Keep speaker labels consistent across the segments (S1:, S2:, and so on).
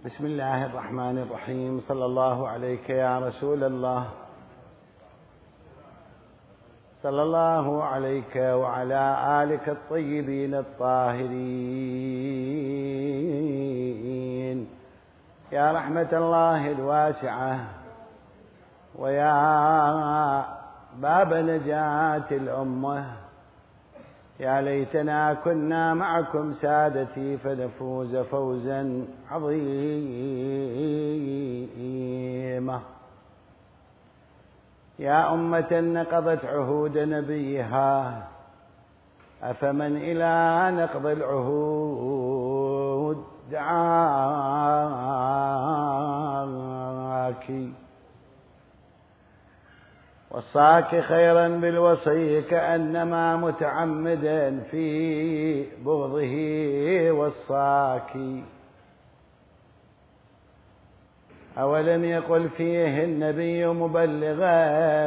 S1: بسم الله الرحمن الرحيم. صلى الله عليك يا رسول الله، صلى الله عليك وعلى آلك الطيبين الطاهرين، يا رحمة الله الواسعة ويا باب نجاة الأمة. يا ليتنا كنا معكم سادتي فنفوز فوزا عظيما. يا أمة نقضت عهود نبيها، أفمن إلى نقض العهود دعاك، وصاك خيرا بالوصي كأنما متعمدا في بغضه وصاك. أولم يقل فيه النبي مبلغا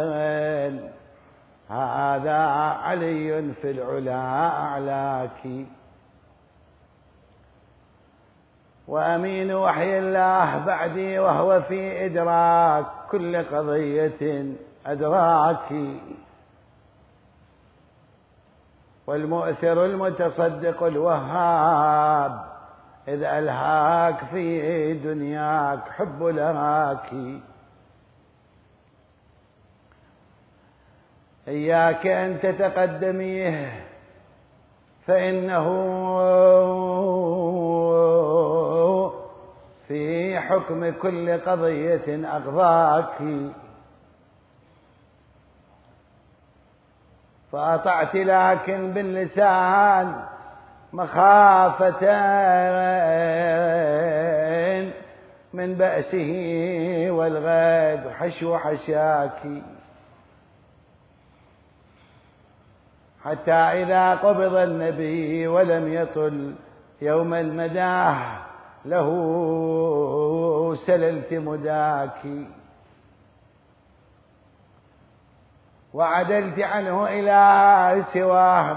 S1: هذا علي في العلا أعلاك، وأمين وحي الله بعدي وهو في إدراك كل قضية أدراك، والمؤثر المتصدق الوهاب إذ ألهاك في دنياك حب لهاك. إياك أن تتقدميه فإنه في حكم كل قضية أقضاك، فأطعت لكن باللسان مخافة من بأسه والغد حشو حشاك، حتى إذا قبض النبي ولم يطل يوم المداح له سللت مداك، وعدلت عنه إلى سواه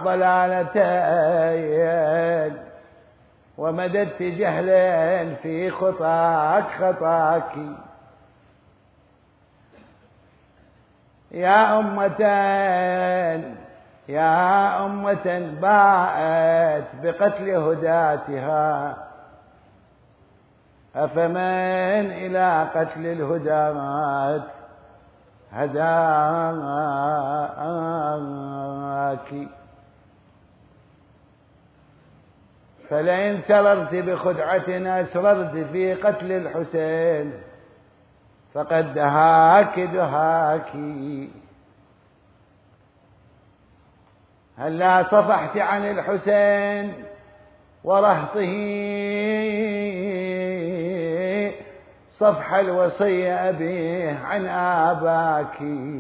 S1: ضلالتين، ومددت جهلا في خطاك خطاك. يا أمة باءت بقتل هداتها، أفمن إلى قتل الهدات هداك. فلئن سررت بخدعة أسررت في قتل الحسين فقد دهاك دهاك. هلا صفحت عن الحسين ورهطه صفح الوصي أبيه عن آباك،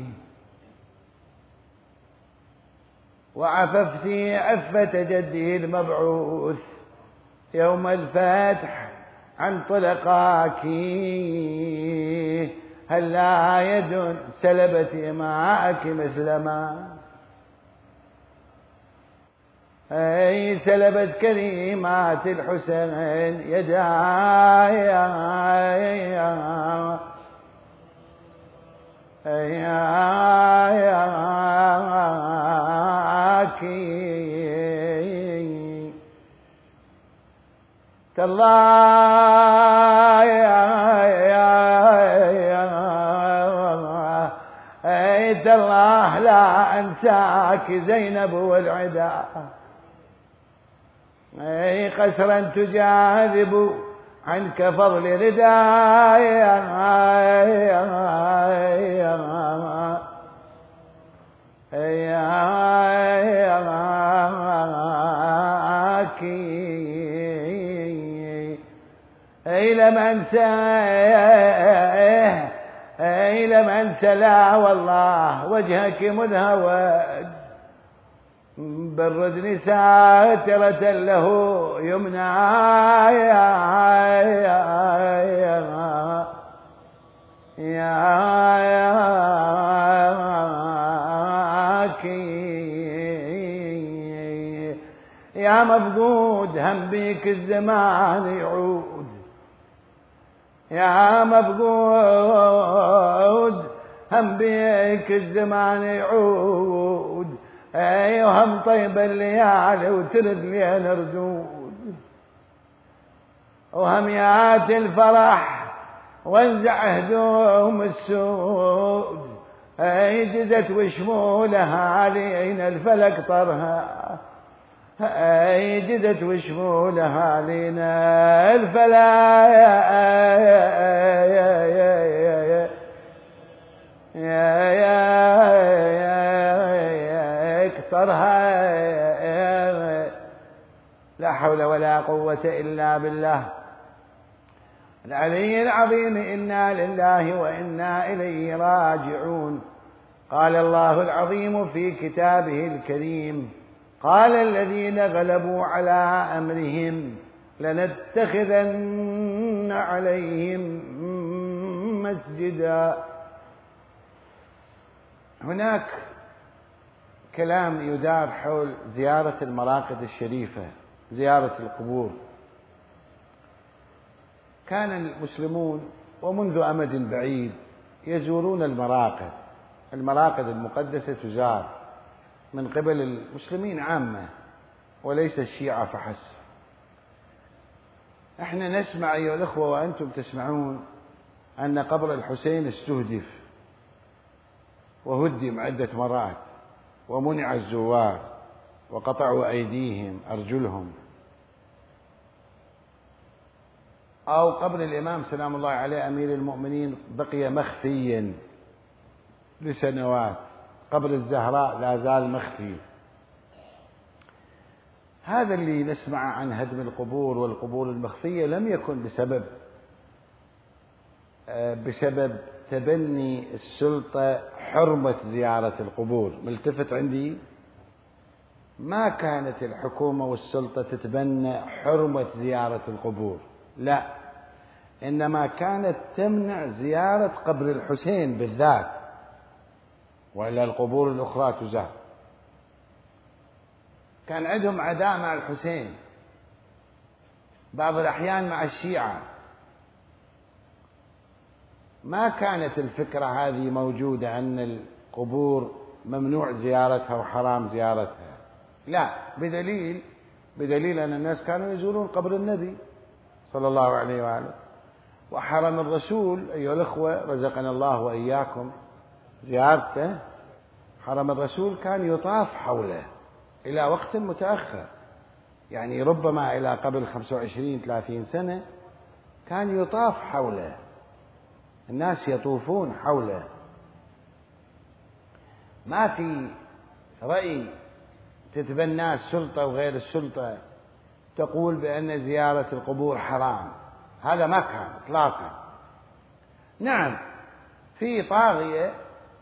S1: وعففت عفة جده المبعوث يوم الفتح عن طلقاك. هلا يد سلبت معك مثلما أي سلبت كلمات الحسين يدايا تالله تالله لا أنساك زينب والعدا، أي قسرا تجاذب عنك فضل ردايا أي لم أنسى لا والله وجهك مذهوج بالردن ساترة له يمناك. يا مفقود هم بيك الزمان يعود، يا مفقود هم بيك الزمان يعود، اي وهم طيب الليالي وترد لينا ردود، وهم ياتي الفرح وانزع هدوم السود، اي جزت وشمولها علينا الفلك طرها، اي جزت وشمولها علينا الفلك طرها. لا حول ولا قوة إلا بالله العلي العظيم. إنا لله وإنا إليه راجعون. قال الله العظيم في كتابه الكريم: قال الذين غلبوا على أمرهم لنتخذن عليهم مسجدا. هناك كلام يدار حول زيارة المراقد الشريفة، زيارة القبور. كان المسلمون ومنذ أمد بعيد يزورون المراقد المقدسة تزار من قبل المسلمين عامة وليس الشيعة فحسب. احنا نسمع أيها الأخوة وأنتم تسمعون أن قبر الحسين استهدف وهدم عدة مرات ومنع الزوار وقطعوا أيديهم أرجلهم. أو قبر الإمام سلام الله عليه أمير المؤمنين بقي مخفيا لسنوات، قبر الزهراء لا زال مخفي. هذا اللي نسمع عن هدم القبور والقبور المخفية لم يكن بسبب تبني السلطة حرمة زيارة القبور. ملتفت عندي؟ ما كانت الحكومة والسلطة تتبنى حرمة زيارة القبور، لا، إنما كانت تمنع زيارة قبر الحسين بالذات، وإلا القبور الأخرى تزار. كان عندهم عداء مع الحسين، بعض الأحيان مع الشيعة. ما كانت الفكرة هذه موجودة أن القبور ممنوع زيارتها وحرام زيارتها، لا، بدليل أن الناس كانوا يزورون قبر النبي صلى الله عليه وآله. وحرم الرسول أيها الأخوة رزقنا الله وإياكم زيارته، حرم الرسول كان يطاف حوله إلى وقت متأخر، يعني ربما إلى قبل 25-30 سنة كان يطاف حوله، الناس يطوفون حوله. ما في رأي تتبناه السلطة وغير السلطة تقول بأن زيارة القبور حرام، هذا ما كان إطلاقا. نعم، في طاغية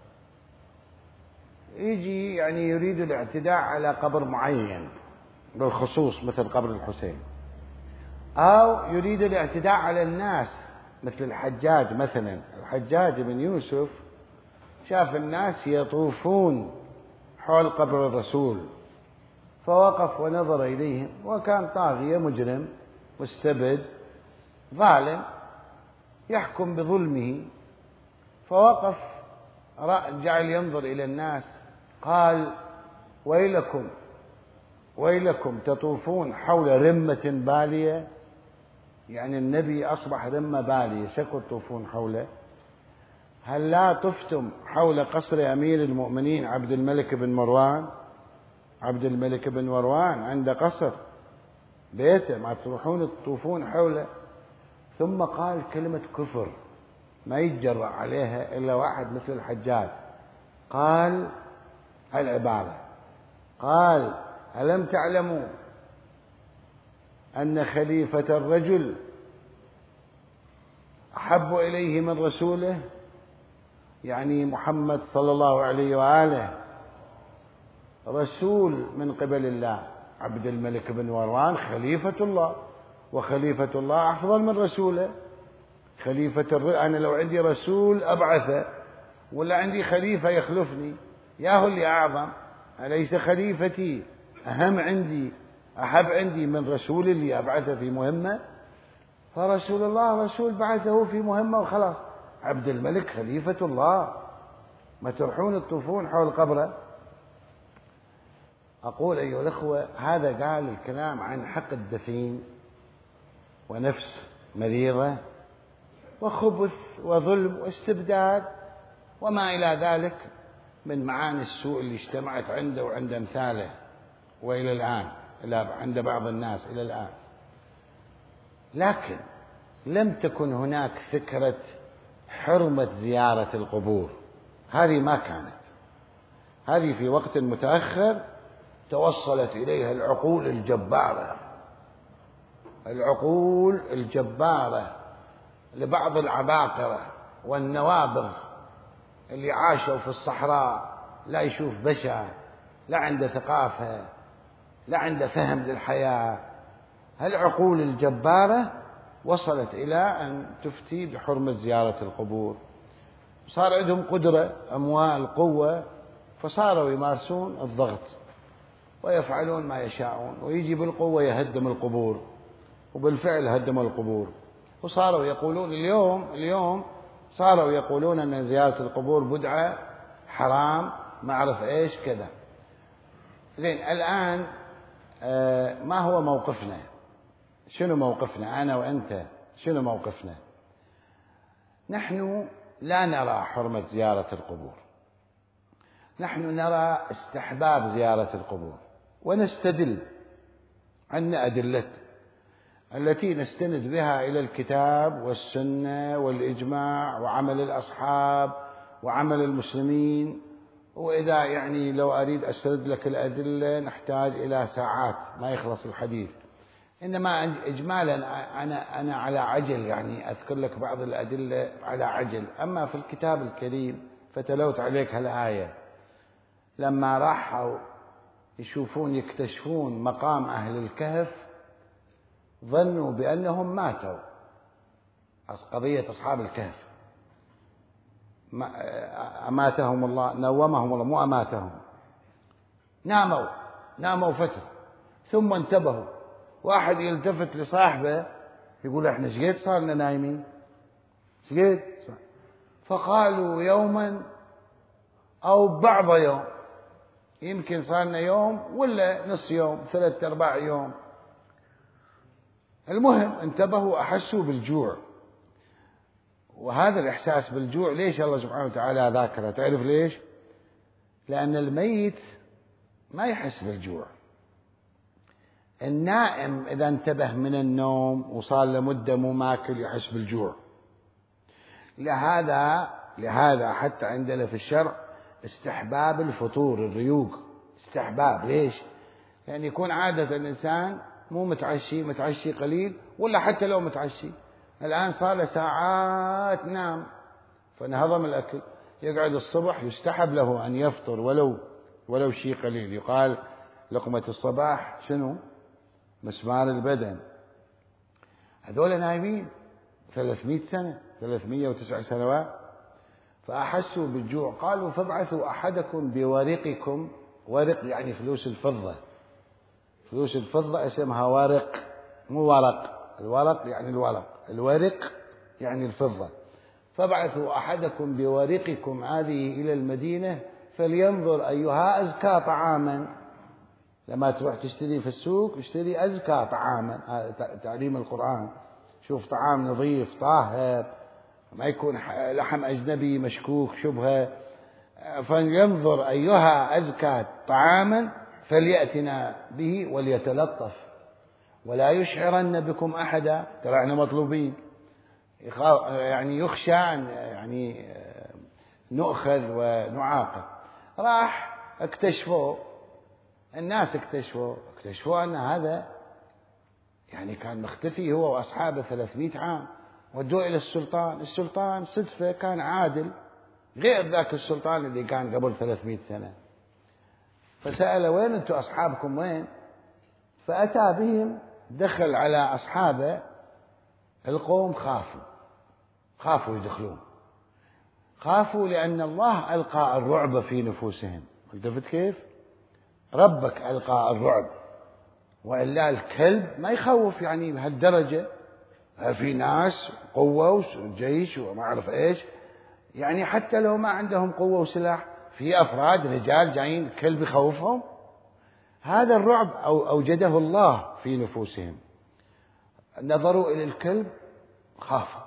S1: يجي يعني يريد الاعتداء على قبر معين بالخصوص مثل قبر الحسين، أو يريد الاعتداء على الناس مثل الحجاج مثلا. الحجاج بن يوسف شاف الناس يطوفون حول قبر الرسول فوقف ونظر إليهم، وكان طاغية مجرم مستبد ظالم يحكم بظلمه، فوقف جعل ينظر إلى الناس قال: ويلكم تطوفون حول رمة بالية. يعني النبي أصبح رمة بالية، شكو تطوفون حوله؟ هل لا طفتم حول قصر أمير المؤمنين عبد الملك بن مروان؟ عبد الملك بن مروان عنده قصر بيته، ما تروحون تطوفون حوله؟ ثم قال كلمة كفر ما يتجرأ عليها إلا واحد مثل الحجاج. قال العبارة، قال: ألم تعلموا أن خليفة الرجل أحب إليه من رسوله؟ يعني محمد صلى الله عليه وآله رسول من قبل الله، عبد الملك بن مروان خليفة الله، وخليفة الله أفضل من رسوله. أنا لو عندي رسول أبعثه، ولا عندي خليفة يخلفني، ياهو اللي أعظم، أليس خليفتي أهم عندي أحب عندي من رسول اللي أبعثه في مهمة؟ فرسول الله رسول بعثه في مهمة وخلاص. عبد الملك خليفة الله، ما تروحون تطوفون حول قبره. أقول أيها الأخوة، هذا قال الكلام عن حقد دفين ونفس مريضة وخبث وظلم واستبداد وما إلى ذلك من معاني السوء اللي اجتمعت عنده وعند أمثاله وإلى الآن عند بعض الناس إلى الآن. لكن لم تكن هناك فكرة حرمة زيارة القبور، هذه ما كانت. هذه في وقت متأخر توصلت إليها العقول الجبارة لبعض العباقرة والنوابغ اللي عاشوا في الصحراء، لا يشوف بشر، لا عنده ثقافة، لا عنده فهم للحياة. هالعقول الجبارة وصلت إلى أن تفتي بحرمة زيارة القبور. صار عندهم قدرة، أموال، قوة، فصاروا يمارسون الضغط ويفعلون ما يشاءون، ويجي بالقوة يهدم القبور، وبالفعل هدموا القبور. وصاروا يقولون اليوم صاروا يقولون أن زيارة القبور بدعة، حرام، ما أعرف إيش كذا. زين، الآن ما هو موقفنا؟ شنو موقفنا أنا وأنت؟ شنو موقفنا؟ نحن لا نرى حرمة زيارة القبور، نحن نرى استحباب زيارة القبور، ونستدل. عندنا أدلة التي نستند بها إلى الكتاب والسنة والإجماع وعمل الأصحاب وعمل المسلمين. وإذا يعني لو أريد أسرد لك الأدلة نحتاج إلى ساعات ما يخلص الحديث، إنما إجمالا أنا على عجل، يعني أذكر لك بعض الأدلة على عجل. أما في الكتاب الكريم فتلوت عليك هالآية، لما راحوا يكتشفون مقام أهل الكهف ظنوا بأنهم ماتوا. قضية أصحاب الكهف، أماتهم الله، نومهم الله، مو أماتهم، ناموا فترة ثم انتبهوا. واحد يلتفت لصاحبه يقول احنا شقيت صارنا نايمين، شقيت. فقالوا يوما أو بعض يوم، يمكن صارنا يوم ولا نص يوم، 3/4 يوم. المهم انتبهوا، أحسوا بالجوع. وهذا الإحساس بالجوع ليش الله سبحانه وتعالى ذاكره؟ تعرف ليش؟ لأن الميت ما يحس بالجوع. النائم إذا انتبه من النوم وصار لمدة مو ماكل يحس بالجوع. لهذا حتى عندنا في الشرع استحباب الفطور، الريوق استحباب. ليش؟ يعني يكون عادة الإنسان مو متعشي قليل، ولا حتى لو متعشي الآن صار له ساعات نام فانهضم الأكل، يقعد الصبح يستحب له أن يفطر ولو شيء قليل. يقال لقمة الصباح شنو؟ مسمار البدن. هذول نايمين 300 سنة، 309 سنوات، فأحسوا بالجوع. قالوا فابعثوا أحدكم بورقكم. ورق يعني فلوس الفضة، فلوس الفضة اسمها ورق، مو ورق. الورق يعني الورق يعني الفضة. فابعثوا أحدكم بورقكم هذه إلى المدينة فلينظر أيها أزكى طعاما. لما تروح تشتري في السوق اشتري أزكى طعاما، هذا تعليم القرآن. شوف طعام نظيف طاهر، ما يكون لحم أجنبي مشكوك شبهة. فلينظر أيها أزكى طعاما فليأتنا به وليتلطف ولا يشعرن بكم أحدا. ترى احنا مطلوبين، يعني يخشى يعني نؤخذ ونعاقب. راح الناس اكتشفوا أن هذا يعني كان مختفي هو وأصحابه 300 عام. ودوه إلى السلطان صدفة كان عادل غير ذاك السلطان اللي كان قبل 300 سنة. فسأل وين أنتم أصحابكم وين؟ فأتى بهم، دخل على أصحابه. القوم خافوا يدخلون، خافوا لأن الله ألقى الرعب في نفوسهم. التفت كيف؟ ربك ألقى الرعب، وإلا الكلب ما يخوف يعني بهالدرجة. في ناس قوة وجيش وما أعرف إيش، يعني حتى لو ما عندهم قوة وسلاح في أفراد رجال جايين الكلب يخوفهم. هذا الرعب أوجده الله في نفوسهم، نظروا إلى الكلب خافوا،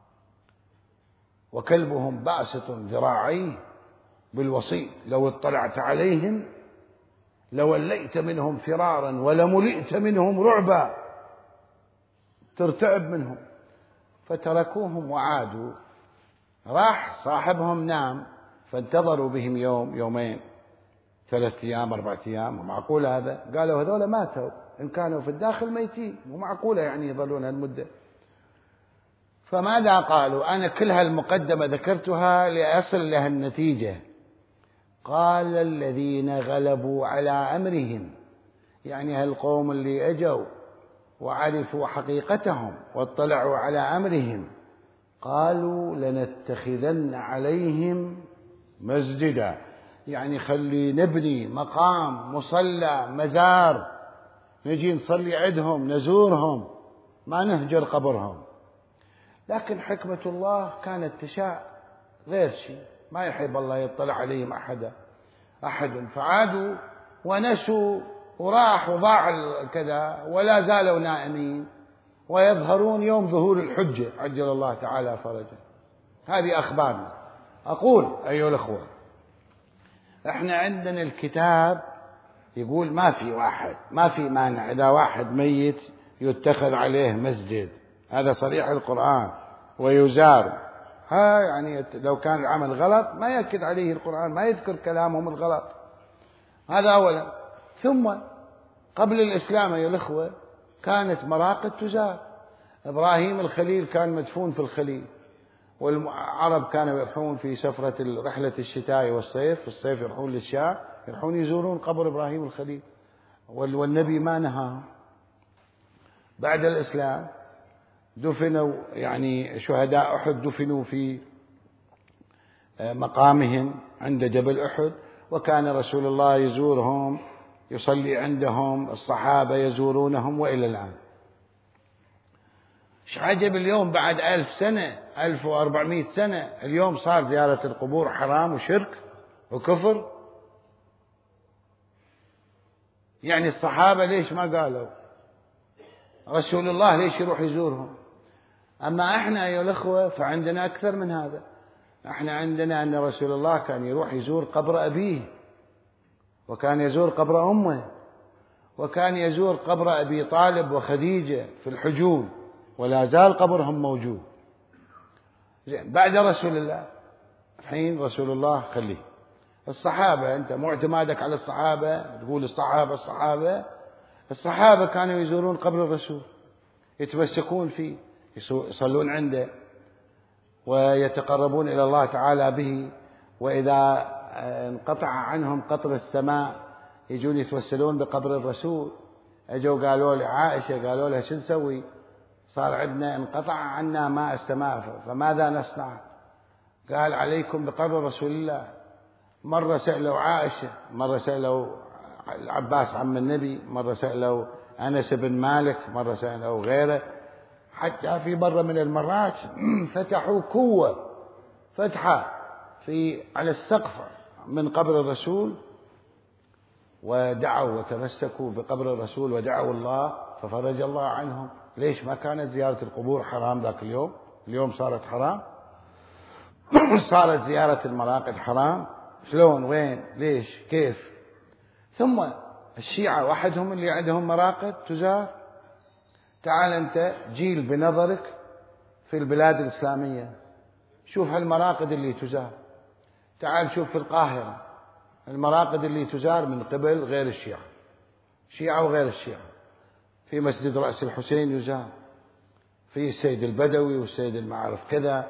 S1: وكلبهم باسط ذراعيه بالوصيد لو اطلعت عليهم لوليت منهم فرارا ولملئت منهم رعبا، ترتعب منهم. فتركوهم وعادوا. راح صاحبهم نام، فانتظروا بهم يوم يومين 3 أيام 4 أيام، ومعقول هذا؟ قالوا هذول ماتوا، إن كانوا في الداخل ميتين، ومعقولة يعني يظلون هالمدة. فماذا قالوا؟ أنا كل هالمقدمة ذكرتها لأصل لها النتيجة. قال الذين غلبوا على أمرهم، يعني هالقوم اللي أجوا وعرفوا حقيقتهم واطلعوا على أمرهم، قالوا لنتخذن عليهم مسجدا، يعني خلي نبني مقام مصلى مزار نجي نصلي عندهم نزورهم، ما نهجر قبرهم. لكن حكمة الله كانت تشاء غير شيء، ما يحب الله يطلع عليهم أحد، فعادوا ونسوا وراح وضاع كذا، ولا زالوا نائمين ويظهرون يوم ظهور الحجة عجل الله تعالى فرجه. هذه أخبارنا. أقول أيها الأخوة، احنا عندنا الكتاب يقول ما في مانع إذا واحد ميت يتخذ عليه مسجد، هذا صريح القرآن، ويزار. يعني لو كان العمل غلط ما يأكد عليه القرآن، ما يذكر كلامهم الغلط. هذا أولا. ثم قبل الإسلام أيها الأخوة كانت مراقد تزار. إبراهيم الخليل كان مدفون في الخليل، والعرب كانوا يروحون في سفرة رحلة الشتاء والصيف، في الصيف يروحون للشام، يروحون يزورون قبر إبراهيم الخليل، والنبي ما نهاهم. بعد الإسلام دفنوا، يعني شهداء أحد دفنوا في مقامهم عند جبل أحد، وكان رسول الله يزورهم يصلي عندهم، الصحابة يزورونهم وإلى الآن. ايش عجب اليوم بعد 1000 سنة 1400 سنة اليوم صار زيارة القبور حرام وشرك وكفر؟ يعني الصحابة ليش ما قالوا؟ رسول الله ليش يروح يزورهم؟ أما احنا أيها الأخوة فعندنا أكثر من هذا. احنا عندنا أن رسول الله كان يروح يزور قبر أبيه، وكان يزور قبر أمه، وكان يزور قبر أبي طالب وخديجة في الحجول، ولا زال قبرهم موجود. بعد رسول الله الحين رسول الله خليه. الصحابة، أنت معتمادك على الصحابة تقول الصحابة كانوا يزورون قبر الرسول، يتمسكون فيه، يصلون عنده، ويتقربون إلى الله تعالى به. وإذا انقطع عنهم قطر السماء يجون يتوسلون بقبر الرسول. أجوا قالوا لعائشة، قالوا لها شو نسوي؟ صار عندنا انقطع عنا ماء السماء فماذا نصنع؟ قال عليكم بقبر رسول الله. مرة سألوا عائشة، مرة سألوا العباس عم النبي، مرة سألوا أنس بن مالك، مرة سألوا غيره. حتى في مرة من المرات فتحوا كوة فتحة على السقف من قبر الرسول، ودعوا وتمسكوا بقبر الرسول ودعوا الله ففرج الله عنهم. ليش ما كانت زيارة القبور حرام ذاك اليوم؟ اليوم صارت حرام. صارت زيارة المراقد حرام. شلون؟ وين؟ ليش؟ كيف؟ ثم الشيعة وحدهم اللي عندهم مراقد تزار. تعال أنت جيل بنظرك في البلاد الإسلامية، شوف هالمراقد اللي تزار. تعال شوف في القاهرة المراقد اللي تزار من قبل غير الشيعة، شيعة وغير الشيعة. في مسجد رأس الحسين يزار، في السيد البدوي والسيد المعرف كذا،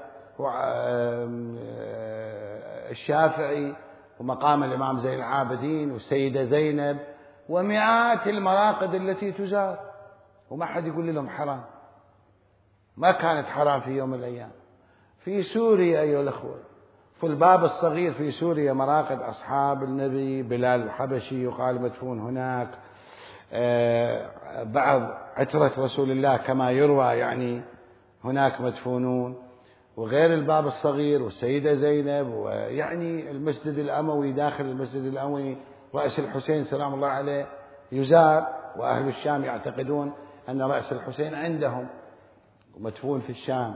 S1: الشافعي ومقام الإمام زين العابدين والسيدة زينب، ومئات المراقد التي تزار، وما حد يقول لهم حرام. ما كانت حرام في يوم من الأيام. في سوريا أيها الأخوة في الباب الصغير في سوريا مراقد أصحاب النبي، بلال الحبشي يقال مدفون هناك، بعض عترة رسول الله كما يروى، يعني هناك مدفونون، وغير الباب الصغير والسيدة زينب، ويعني المسجد الأموي، داخل المسجد الأموي رأس الحسين سلام الله عليه يزار، وأهل الشام يعتقدون أن رأس الحسين عندهم ومدفون في الشام.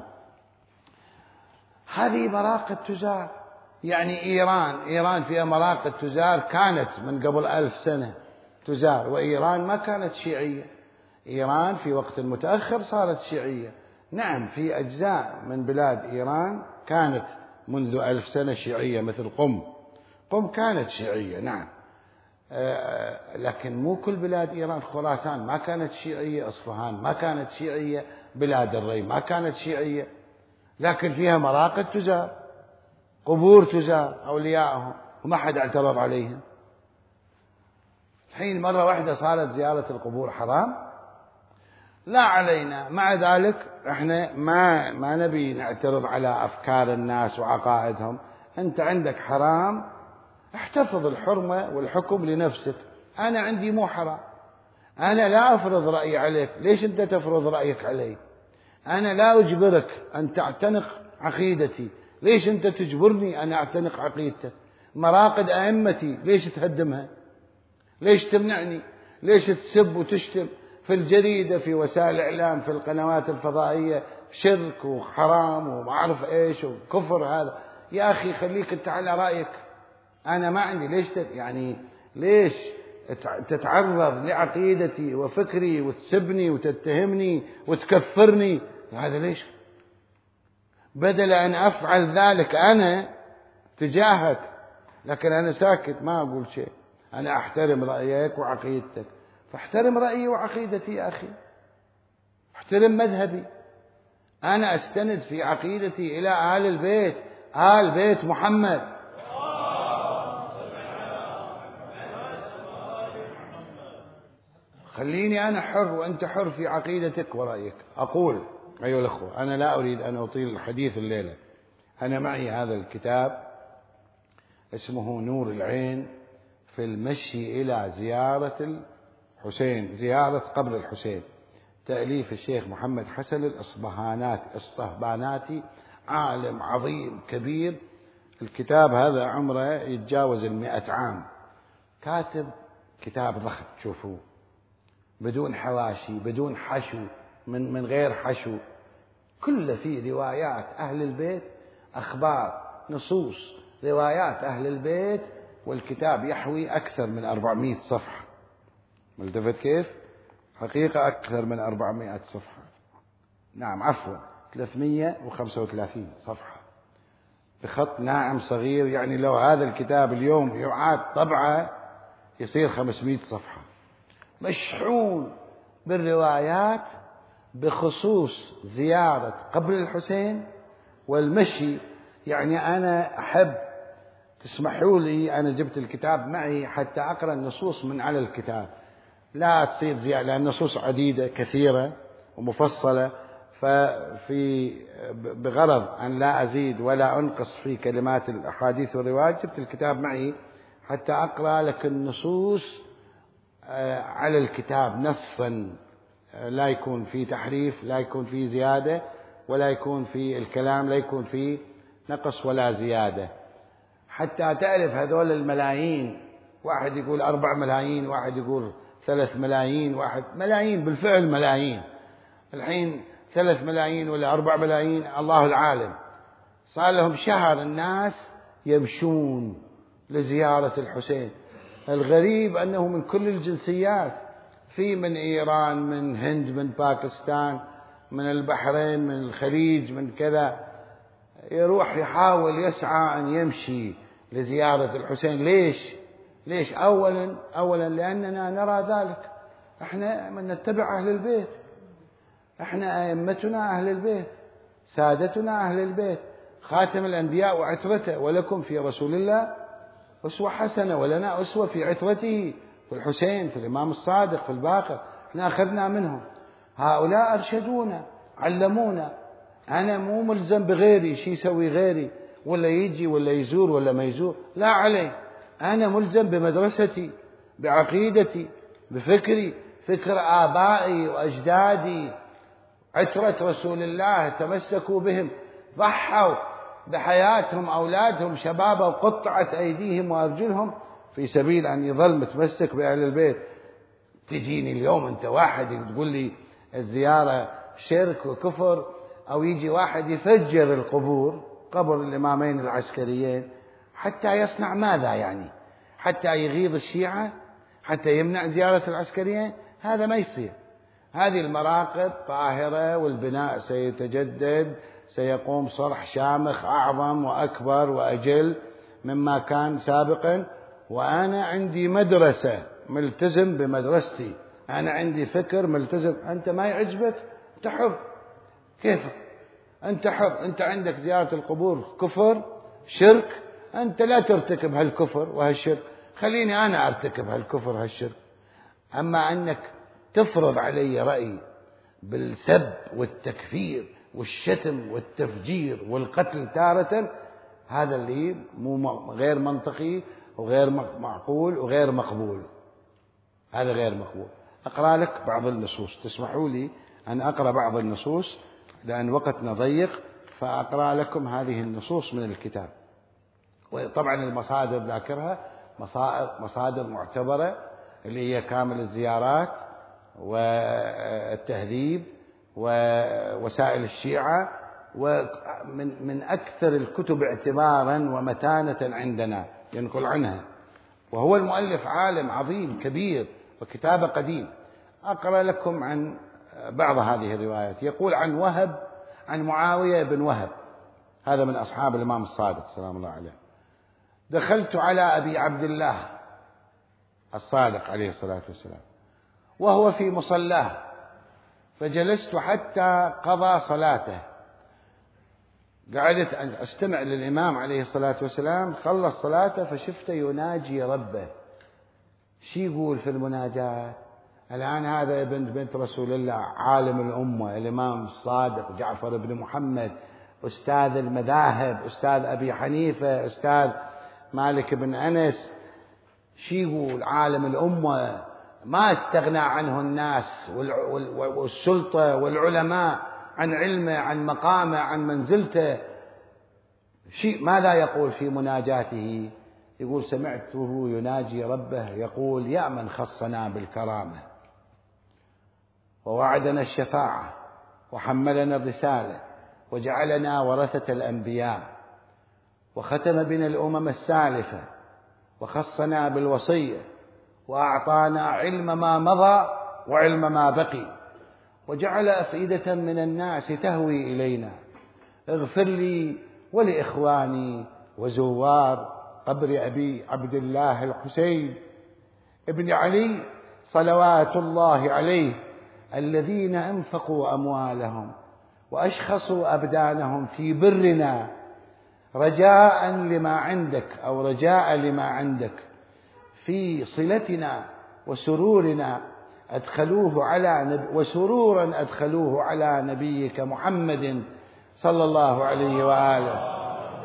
S1: هذه مراقد تزار. يعني إيران فيها مراقد تزار، كانت من قبل 1000 سنة تزار، وإيران ما كانت شيعية. إيران في وقت متأخر صارت شيعية. نعم، في أجزاء من بلاد إيران كانت منذ 1000 سنة شيعية، مثل قم كانت شيعية، نعم. لكن مو كل بلاد إيران. خراسان ما كانت شيعية، أصفهان ما كانت شيعية، بلاد الري ما كانت شيعية، لكن فيها مراقد تزار، قبور تزار أولياءهم، وما حد اعترض عليهم. حين مرة واحدة صارت زيارة القبور حرام، لا علينا. مع ذلك احنا ما نبي نعترض على أفكار الناس وعقائدهم. أنت عندك حرام، احتفظ الحرمة والحكم لنفسك. أنا عندي مو حرام، أنا لا أفرض رأيي عليك، ليش أنت تفرض رأيك علي؟ أنا لا أجبرك أن تعتنق عقيدتي، ليش أنت تجبرني أن أعتنق عقيدتك؟ مراقد أئمتي ليش تهدمها؟ ليش تمنعني؟ ليش تسب وتشتم في الجريدة، في وسائل الإعلام، في القنوات الفضائية، شرك وحرام وما أعرف إيش وكفر؟ هذا يا أخي خليك أنت على رأيك، أنا ما عندي. ليش تتعرض لعقيدتي وفكري وتسبني وتتهمني وتكفرني؟ هذا ليش؟ بدل أن أفعل ذلك أنا تجاهك، لكن أنا ساكت ما أقول شيء. أنا أحترم رأيك وعقيدتك، فاحترم رأيي وعقيدتي يا أخي، احترم مذهبي. أنا أستند في عقيدتي إلى آل البيت، آل بيت محمد. خليني أنا حر وأنت حر في عقيدتك ورأيك. أقول أيها الأخوة، أنا لا أريد أن أطيل الحديث الليلة. أنا معي هذا الكتاب اسمه نور العين في المشي إلى زيارة الحسين، زيارة قبر الحسين، تأليف الشيخ محمد حسن الأصطهباناتي، عالم عظيم كبير. الكتاب هذا عمره يتجاوز 100 عام. كاتب كتاب ضخم، تشوفوه بدون حواشي، بدون حشو، من غير حشو، كله فيه روايات أهل البيت، أخبار، نصوص، روايات أهل البيت. والكتاب يحوي أكثر من 400 صفحة. ملتفت كيف؟ حقيقة أكثر من 400 صفحة، نعم عفوا 335 صفحة، بخط ناعم صغير. يعني لو هذا الكتاب اليوم يعاد طبعه يصير 500 صفحة، مشحون بالروايات بخصوص زيارة قبر الحسين والمشي. يعني أنا أحب تسمحوا لي، أنا جبت الكتاب معي حتى أقرأ النصوص من على الكتاب، لا تصير زيادة، لأن النصوص عديدة كثيرة ومفصلة، بغرض أن لا أزيد ولا أنقص في كلمات الأحاديث والروايات، جبت الكتاب معي حتى أقرأ لك النصوص على الكتاب نصا، لا يكون في تحريف، لا يكون في زيادة، ولا يكون في الكلام لا يكون في نقص ولا زيادة، حتى تعرف هذول الملايين. واحد يقول 4 ملايين، واحد يقول 3 ملايين، واحد ملايين بالفعل ملايين. الحين 3 ملايين ولا 4 ملايين الله العالم. صار لهم شهر الناس يمشون لزيارة الحسين. الغريب أنه من كل الجنسيات، في من إيران، من هند، من باكستان، من البحرين، من الخليج، من كذا، يروح يحاول يسعى أن يمشي لزيارة الحسين. ليش؟ أولا لأننا نرى ذلك. احنا من نتبع أهل البيت، احنا أئمتنا أهل البيت، سادتنا أهل البيت، خاتم الأنبياء وعترته، ولكم في رسول الله أسوة حسنة، ولنا أسوة في عترته، في الحسين، في الإمام الصادق، في الباقر. احنا أخذنا منهم، هؤلاء أرشدونا، علمونا. أنا مو ملزم بغيري، شي يسوي غيري، ولا يجي ولا يزور ولا ما يزور، لا علي. أنا ملزم بمدرستي، بعقيدتي، بفكري، فكر آبائي وأجدادي عترة رسول الله تمسكوا بهم، ضحوا بحياتهم، أولادهم شبابا، وقطعت أيديهم وأرجلهم في سبيل أن يظل متمسك بأهل البيت. تجيني اليوم أنت واحد تقول لي الزيارة شرك وكفر، أو يجي واحد يفجر القبور، قبر الإمامين العسكريين، حتى يصنع ماذا يعني؟ حتى يغيظ الشيعة، حتى يمنع زيارة العسكريين؟ هذا ما يصير. هذه المراقد طاهرة، والبناء سيتجدد، سيقوم صرح شامخ أعظم وأكبر وأجل مما كان سابقا. وأنا عندي مدرسة، ملتزم بمدرستي، أنا عندي فكر ملتزم. أنت ما يعجبك أنت حر، كيفك أنت حر. أنت عندك زيارة القبور كفر شرك، أنت لا ترتكب هالكفر وهالشرك، خليني أنا أرتكب هالكفر وهالشرك. أما أنك تفرض علي رأي بالسب والتكفير والشتم والتفجير والقتل تارة، هذا اللي غير منطقي وغير معقول وغير مقبول. هذا غير مقبول. أقرأ لك بعض النصوص، تسمحوا لي أن أقرأ بعض النصوص لأن وقتنا ضيق، فأقرأ لكم هذه النصوص من الكتاب. وطبعا المصادر ذاكرها مصادر معتبرة، اللي هي كامل الزيارات والتهذيب ووسائل الشيعة، ومن أكثر الكتب اعتبارا ومتانة عندنا ينقل عنها. وهو المؤلف عالم عظيم كبير وكتابه قديم. أقرأ لكم عن بعض هذه الروايات. يقول عن وهب، عن معاوية بن وهب، هذا من أصحاب الإمام الصادق سلام الله عليه: دخلت على أبي عبد الله الصادق عليه الصلاة والسلام وهو في مصلاه، فجلست حتى قضى صلاته. قعدت أستمع للإمام عليه الصلاة والسلام، خلص صلاته فشفته يناجي ربه. شي يقول في المناجاة؟ الآن هذا ابن بنت رسول الله، عالم الأمة، الإمام الصادق جعفر بن محمد، أستاذ المذاهب، أستاذ أبي حنيفة، أستاذ مالك بن أنس. شي يقول عالم الأمة ما استغنى عنه الناس والسلطة والعلماء عن علمه، عن مقامه، عن منزلته. ماذا يقول في مناجاته؟ يقول: سمعته يناجي ربه يقول: يا من خصنا بالكرامة ووعدنا الشفاعة وحملنا الرسالة وجعلنا ورثة الأنبياء وختم بنا الأمم السالفة وخصنا بالوصية وأعطانا علم ما مضى وعلم ما بقي وجعل أفئدة من الناس تهوي إلينا. اغفر لي ولإخواني وزوار قبر أبي عبد الله الحسين ابن علي صلوات الله عليه، الذين أنفقوا أموالهم وأشخصوا أبدانهم في برنا رجاء لما عندك، أو رجاء لما عندك، في صلتنا وسرورنا وسرورا أدخلوه على نبيك محمد صلى الله عليه وآله،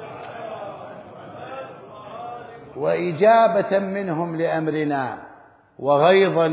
S1: وإجابة منهم لأمرنا، وغيظا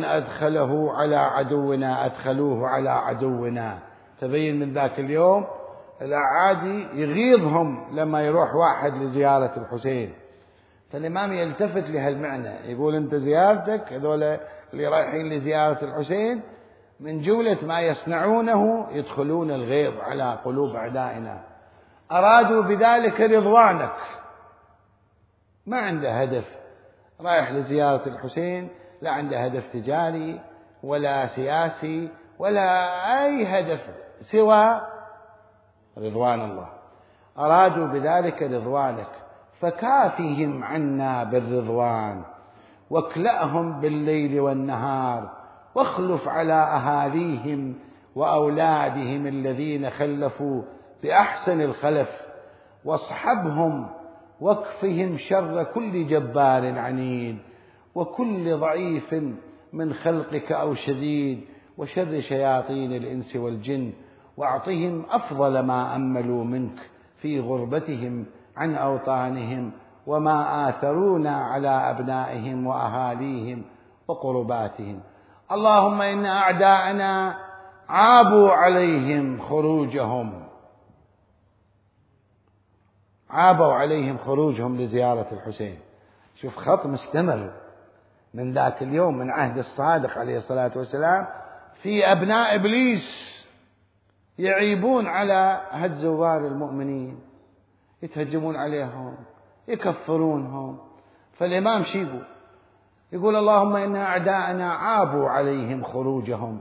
S1: أدخلوه على عدونا. تبين من ذاك اليوم الأعادي يغيظهم لما يروح واحد لزيارة الحسين. فالإمام يلتفت لهالمعنى، يقول: أنت زيارتك هذول اللي رايحين لزيارة الحسين من جملة ما يصنعونه يدخلون الغيظ على قلوب أعدائنا، أرادوا بذلك رضوانك. ما عنده هدف، رايح لزيارة الحسين لا عنده هدف تجاري ولا سياسي ولا أي هدف سوى رضوان الله. أرادوا بذلك رضوانك، فكافهم عنا بالرضوان واكلأهم بالليل والنهار، واخلف على أهاليهم وأولادهم الذين خلفوا بأحسن الخلف، واصحبهم واكفهم شر كل جبار عنيد وكل ضعيف من خلقك أو شديد وشر شياطين الإنس والجن، واعطهم أفضل ما أملوا منك في غربتهم عن أوطانهم وما آثرونا على أبنائهم وأهاليهم وقرباتهم. اللهم إن أعداءنا عابوا عليهم خروجهم، عابوا عليهم خروجهم لزيارة الحسين. شوف خط مستمر من ذاك اليوم، من عهد الصادق عليه الصلاة والسلام، في أبناء إبليس يعيبون على هد زوار المؤمنين، يتهجمون عليهم، يكفرونهم. فالإمام شيبو يقول اللهم إن أعداءنا عابوا عليهم خروجهم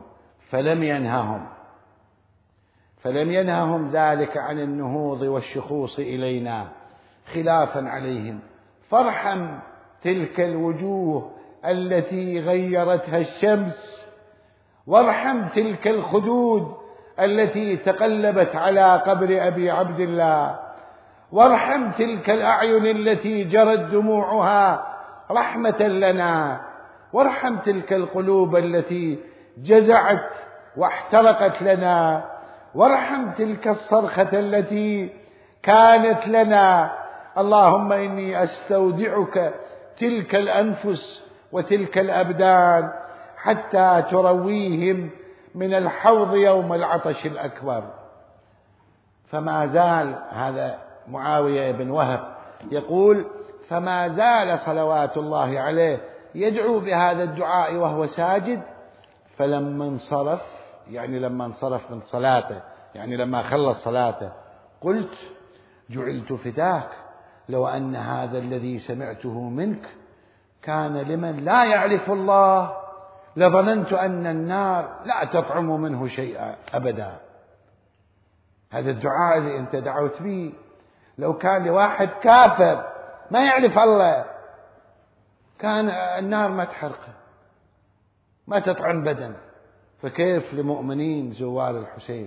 S1: فلم ينههم ذلك عن النهوض والشخوص إلينا خلافا عليهم، فارحم تلك الوجوه التي غيرتها الشمس، وارحم تلك الخدود التي تقلبت على قبر أبي عبد الله، وارحم تلك الأعين التي جرت دموعها رحمة لنا، وارحم تلك القلوب التي جزعت واحترقت لنا، وارحم تلك الصرخة التي كانت لنا. اللهم إني أستودعك تلك الأنفس وتلك الأبدان حتى ترويهم من الحوض يوم العطش الأكبر. فما زال هذا معاوية بن وهب يقول فما زال صلوات الله عليه يدعو بهذا الدعاء وهو ساجد، فلما انصرف، يعني لما انصرف من صلاته، يعني لما خلص صلاته، قلت جعلت فداك لو أن هذا الذي سمعته منك كان لمن لا يعرف الله لظننت أن النار لا تطعم منه شيئا أبدا. هذا الدعاء اللي أنت دعوت به لو كان لواحد كافر ما يعرف الله كان النار ما تحرقه، ما تطعم بدنه، فكيف لمؤمنين زوار الحسين؟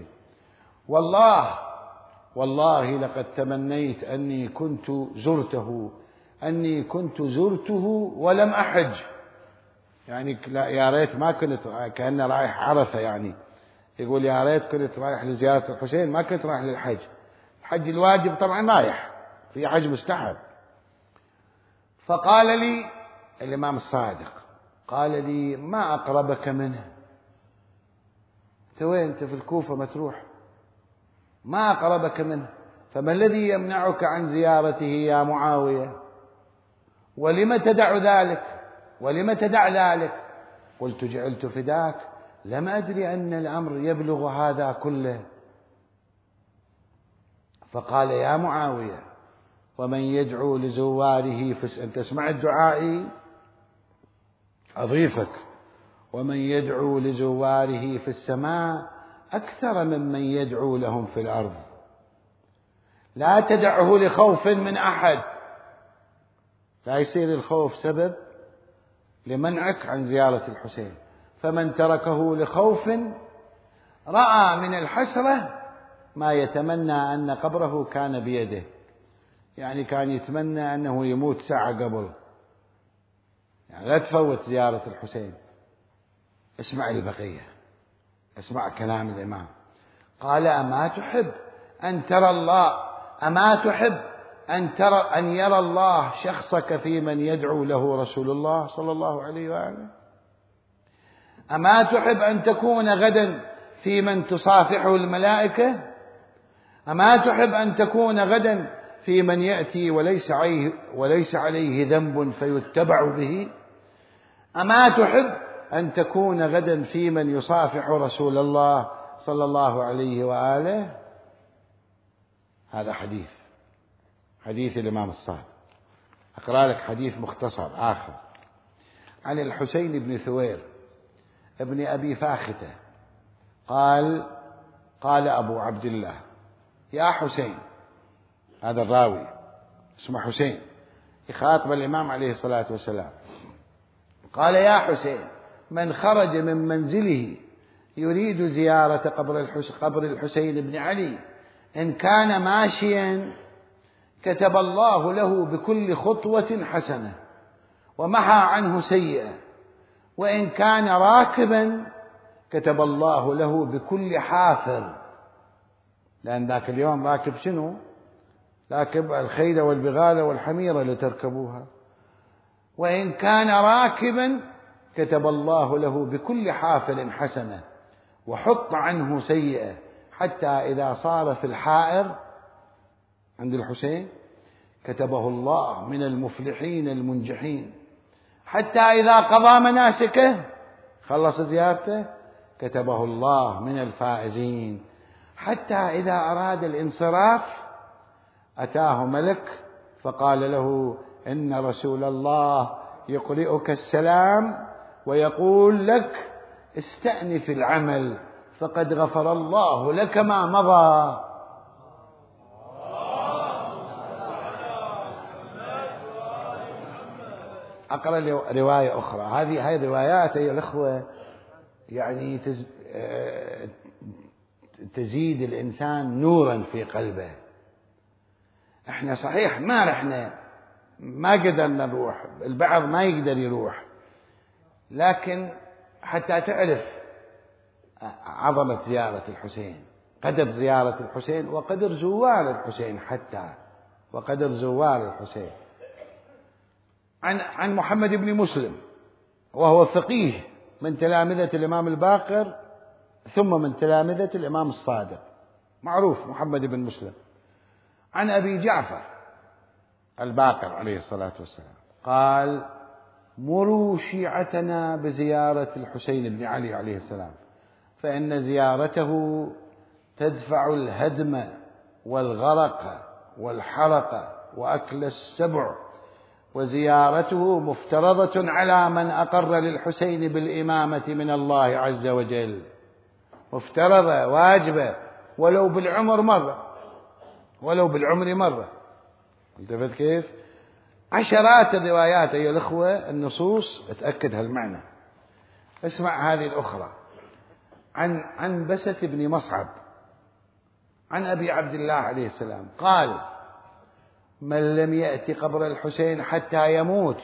S1: والله لقد تمنيت أني كنت زرته ولم أحج. يعني يا ريت ما كنت، كأنه رايح عرفة، يعني يقول يا ريت كنت رايح لزيارة الحسين ما كنت رايح للحج. الحج الواجب طبعا رايح، في حج مستحب. فقال لي الإمام الصادق، قال لي ما أقربك منه؟ أنت وين؟ أنت في الكوفة ما تروح؟ ما أقربك منه، فما الذي يمنعك عن زيارته يا معاوية؟ ولم تدع ذلك؟ قلت جعلت فداك لم أدري أن الأمر يبلغ هذا كله. فقال يا معاوية ومن يدعو لزواره أنت اسمع الدعاء أضيفك، ومن يدعو لزواره في السماء أكثر ممن يدعو لهم في الأرض، لا تدعه لخوف من أحد، لا يصير الخوف سبب لمنعك عن زيارة الحسين. فمن تركه لخوف رأى من الحسرة ما يتمنى أن قبره كان بيده، يعني كان يتمنى أنه يموت ساعة قبل، يعني لا تفوت زيارة الحسين. اسمع البقية، اسمع كلام الإمام. قال أما تحب أن يرى الله شخصك في من يدعو له رسول الله صلى الله عليه وآله؟ أما تحب أن تكون غدا في من تصافحه الملائكة؟ أما تحب أن تكون غدا في من يأتي وليس عليه ذنب فيتبع به؟ أما تحب أن تكون غدا في من يصافح رسول الله صلى الله عليه وآله؟ هذا حديث الإمام الصادق. أقرأ لك حديث مختصر آخر عن الحسين بن ثوير ابن أبي فاختة قال أبو عبد الله يا حسين، هذا الراوي اسمه حسين يخاطب الإمام عليه الصلاة والسلام، قال يا حسين من خرج من منزله يريد زيارة قبر الحسين بن علي إن كان ماشيا كتب الله له بكل خطوة حسنة ومحى عنه سيئة، وإن كان راكبا كتب الله له بكل حافر، لأن ذاك اليوم راكب شنو؟ راكب الخيل والبغال والحمير لتركبوها. وإن كان راكبا كتب الله له بكل حافر حسنة وحط عنه سيئة، حتى إذا صار في الحائر عند الحسين كتبه الله من المفلحين المنجحين، حتى إذا قضى مناسكه خلص زيارته كتبه الله من الفائزين، حتى إذا أراد الانصراف أتاه ملك فقال له إن رسول الله يقرئك السلام ويقول لك استأنف العمل فقد غفر الله لك ما مضى. أقرأ رواية أخرى. هذه الروايات أيها الأخوة يعني تزيد الإنسان نورا في قلبه. احنا صحيح ما رحنا، ما قدرنا نروح، البعض ما يقدر يروح، لكن حتى تعرف عظمة زيارة الحسين، قدر زيارة الحسين وقدر زوار الحسين، حتى وقدر زوار الحسين. عن محمد بن مسلم، وهو فقيه من تلامذة الإمام الباقر ثم من تلامذة الإمام الصادق، معروف محمد بن مسلم، عن أبي جعفر الباقر عليه الصلاة والسلام قال: مروا شيعتنا بزيارة الحسين بن علي عليه السلام، فإن زيارته تدفع الهدم والغرق والحرق وأكل السبع، وزيارته مفترضة على من أقر للحسين بالإمامة من الله عز وجل، مفترضة واجبة، ولو بالعمر مرة، ولو بالعمر مرة. انتبهت كيف؟ عشرات الروايات أيها الأخوة، النصوص تأكد هالمعنى. اسمع هذه الأخرى عن بسة بن مصعب عن أبي عبد الله عليه السلام قال: من لم يأتي قبر الحسين حتى يموت،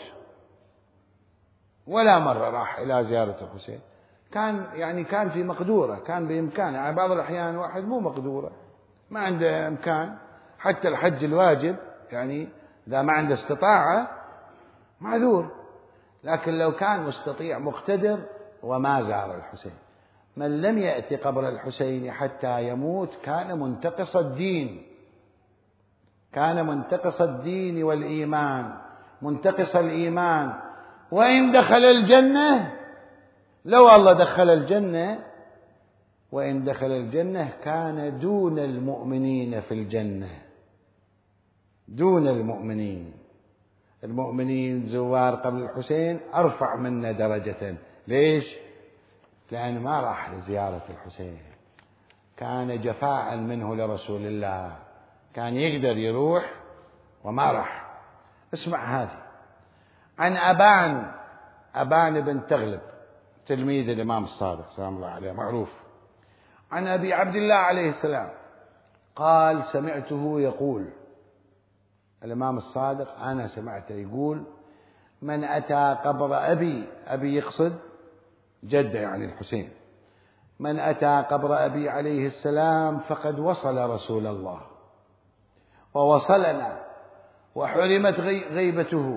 S1: ولا مرة راح إلى زيارة الحسين، كان في مقدورة، كان بإمكانه. يعني بعض الأحيان واحد مو مقدورة، ما عنده إمكان، حتى الحج الواجب يعني إذا ما عنده استطاعة معذور، لكن لو كان مستطيع مقتدر وما زار الحسين. من لم يأتي قبر الحسين حتى يموت كان منتقص الدين، كان منتقص الدين والإيمان، منتقص الإيمان. وإن دخل الجنة، لو الله دخل الجنة، وإن دخل الجنة كان دون المؤمنين في الجنة، دون المؤمنين. المؤمنين زوار قبر الحسين أرفع منا درجة. ليش؟ لأنه ما راح لزيارة الحسين، كان جفاء منه لرسول الله، كان يقدر يروح وما راح. اسمع هذه عن أبان بن تغلب تلميذ الإمام الصادق سلام الله عليه، معروف، عن أبي عبد الله عليه السلام قال: سمعته يقول، الإمام الصادق أنا سمعته يقول: من أتى قبر أبي يقصد جده يعني الحسين، من أتى قبر أبي عليه السلام فقد وصل رسول الله ووصلنا، وحرمت غيبته،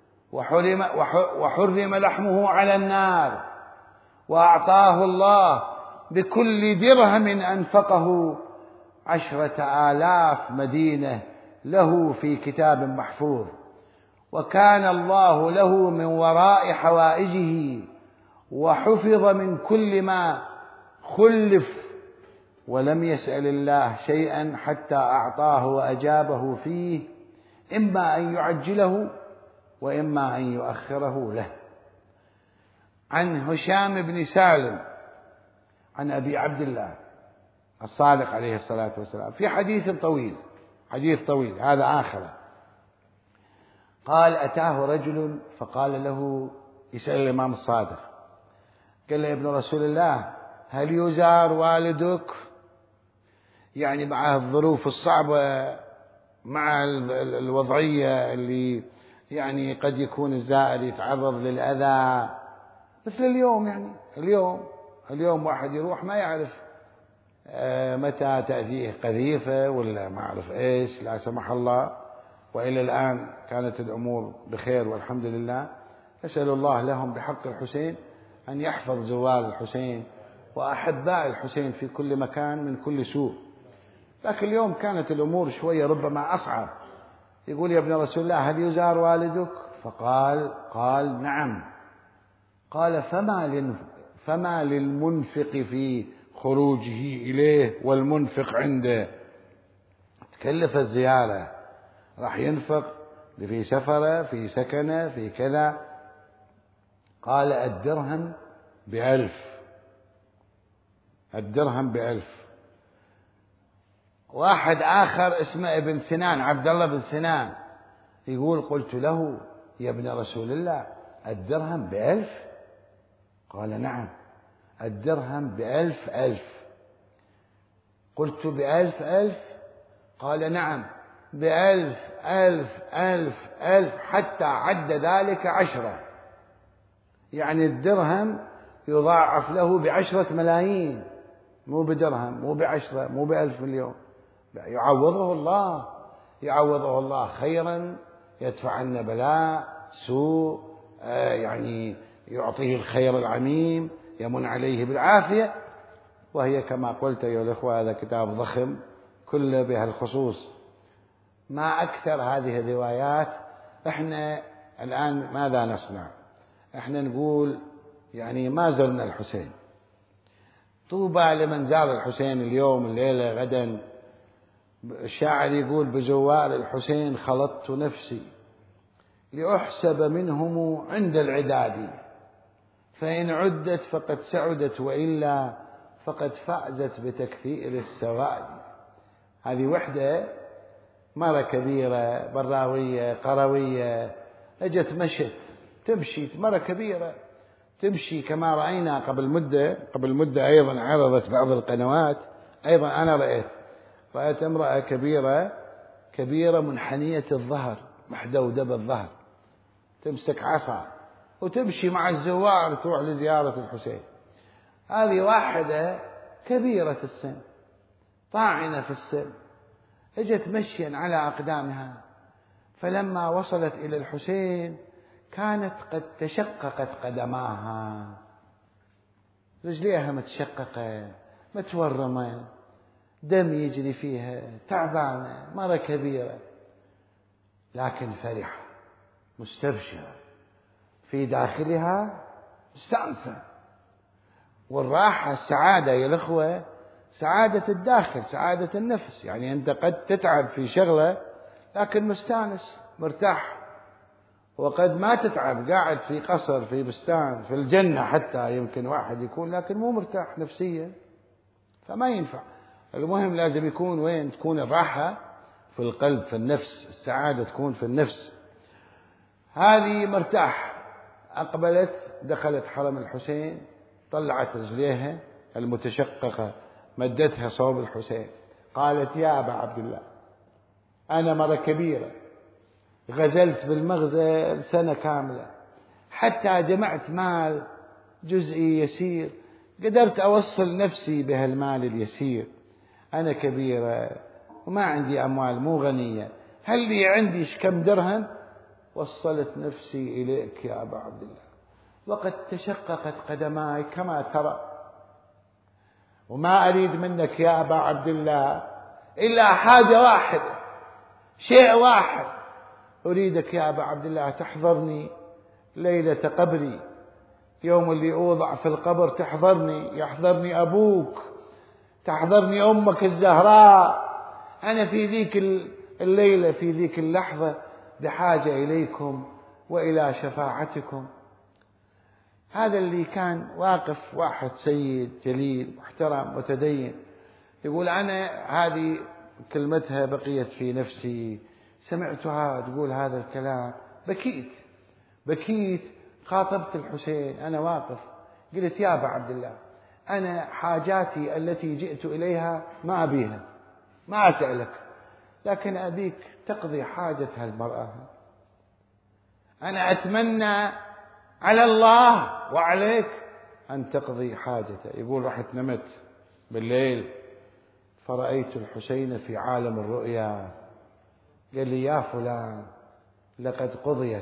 S1: وحرم لحمه على النار، وأعطاه الله بكل درهم أنفقه 10,000 مدينة له في كتاب محفوظ، وكان الله له من وراء حوائجه، وحفظ من كل ما خلف، ولم يسأل الله شيئا حتى أعطاه وأجابه فيه، إما أن يعجله وإما أن يؤخره له. عن هشام بن سالم عن أبي عبد الله الصادق عليه الصلاة والسلام في حديث طويل هذا آخره، قال: أتاه رجل فقال له، يسأل الإمام الصادق، قال له: يا ابن رسول الله، هل يزار والدك؟ يعني مع الظروف الصعبة، مع الوضعية اللي يعني قد يكون الزائر يتعرض للأذى مثل اليوم. يعني اليوم واحد يروح ما يعرف متى تأتيه قذيفة ولا ما أعرف إيش، لا سمح الله. وإلى الآن كانت الأمور بخير والحمد لله. أسأل الله لهم بحق الحسين أن يحفظ زوار الحسين وأحباء الحسين في كل مكان من كل سوء. لكن اليوم كانت الأمور شوية ربما أصعب. يقول يا ابن رسول الله هل يزار والدك؟ قال نعم. قال فما للمنفق في خروجه إليه والمنفق عنده؟ تكلف الزيارة، راح ينفق في سفره في سكنه في كذا. قال الدرهم ب1,000. واحد آخر اسمه ابن سنان، عبد الله بن سنان، يقول قلت له يا ابن رسول الله الدرهم ب1,000؟ قال نعم الدرهم ب1,000. قلت ب1,000؟ قال نعم ب1,000 1,000 حتى عد ذلك 10. يعني الدرهم يضاعف له ب10 ملايين، مو بدرهم، مو ب10، مو ب1,000 مليون. يعوضه الله خيرا، يدفع عنا بلاء سوء، يعني يعطيه الخير العميم، يمن عليه بالعافية. وهي كما قلت أيها الأخوة هذا كتاب ضخم كله بها الخصوص. ما أكثر هذه الروايات. إحنا الآن ماذا نصنع؟ إحنا نقول يعني ما زرنا الحسين. طوبى لمن زار الحسين اليوم الليلة غدا. الشاعر يقول بزوار الحسين خلطت نفسي لأحسب منهم عند العداد، فإن عدت فقد سعدت وإلا فقد فازت بتكثير السواد. هذه وحدة مرة كبيرة براوية قروية اجت مشت تمشي، مرة كبيرة تمشي كما رأينا قبل مدة أيضا عرضت بعض القنوات، أيضا أنا رأيت امرأة كبيرة منحنية الظهر محدودة بالظهر، تمسك عصا وتمشي مع الزوار تروح لزيارة الحسين. هذه واحدة كبيرة السن طاعنة في السن، اجت مشيا على أقدامها، فلما وصلت إلى الحسين كانت قد تشققت قدماها، رجليها متشققة متورمة، دم يجري فيها، تعبانة، مرة كبيرة، لكن فرحة مستبشرة في داخلها مستأنسة. والراحة السعادة يا الأخوة سعادة الداخل، سعادة النفس. يعني أنت قد تتعب في شغلة لكن مستانس مرتاح، وقد ما تتعب قاعد في قصر في بستان في الجنة حتى يمكن واحد يكون لكن مو مرتاح نفسيا، فما ينفع. المهم لازم يكون وين؟ تكون الراحة في القلب في النفس، السعادة تكون في النفس. هذه مرتاح، أقبلت دخلت حرم الحسين، طلعت رجليها المتشققة مدتها صوب الحسين، قالت يا أبا عبد الله أنا مرة كبيرة غزلت بالمغزل سنة كاملة حتى جمعت مال جزئي يسير، قدرت أوصل نفسي بهالمال اليسير. أنا كبيرة وما عندي أموال، مو غنية، هل لي عندي كم درهم؟ وصلت نفسي إليك يا أبا عبد الله، وقد تشققت قدماي كما ترى، وما أريد منك يا أبا عبد الله إلا حاجة واحدة، شيء واحد أريدك يا أبا عبد الله، تحضرني ليلة قبري، يوم اللي أوضع في القبر تحضرني، يحضرني أبوك، تحضرني أمك الزهراء. أنا في ذيك الليلة في ذيك اللحظة بحاجة إليكم وإلى شفاعتكم. هذا اللي كان واقف واحد سيد جليل محترم متدين، يقول أنا هذه كلمتها بقيت في نفسي، سمعتها تقول هذا الكلام، بكيت خاطبت الحسين، أنا واقف قلت يا أبا عبد الله أنا حاجاتي التي جئت إليها ما أبيها، ما أسألك، لكن أبيك تقضي حاجة هالمرأة. أنا أتمنى على الله وعليك أن تقضي حاجته. يقول رحت نمت بالليل فرأيت الحسين في عالم الرؤيا، قال لي يا فلان لقد قضيت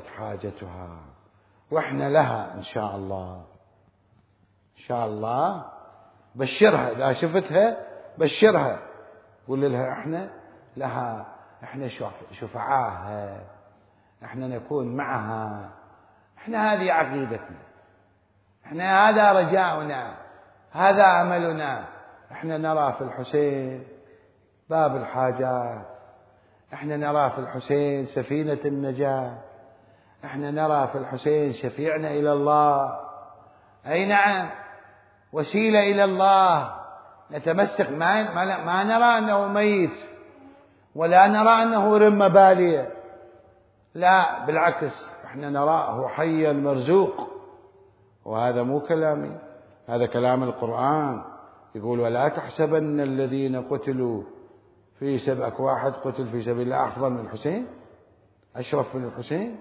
S1: بشرها إذا شفتها بشرها، قول لها احنا شفعاها، احنا نكون معها، احنا هذه عقيدتنا، احنا هذا رجاؤنا، هذا أملنا، احنا نرى في الحسين باب الحاجات، احنا نرى في الحسين سفينة النجاة، احنا نرى في الحسين شفيعنا إلى الله، أي نعم، وسيلة إلى الله، نتمسك، ما نرى أنه ميت ولا نرى أنه رمة بالية، لا بالعكس، احنا نراه حيا مرزوق. وهذا مو كلامي، هذا كلام القرآن، يقول ولا تحسبن الذين قتلوا في سبأك، واحد قتل في سبيل الله أفضل من الحسين، أشرف من الحسين،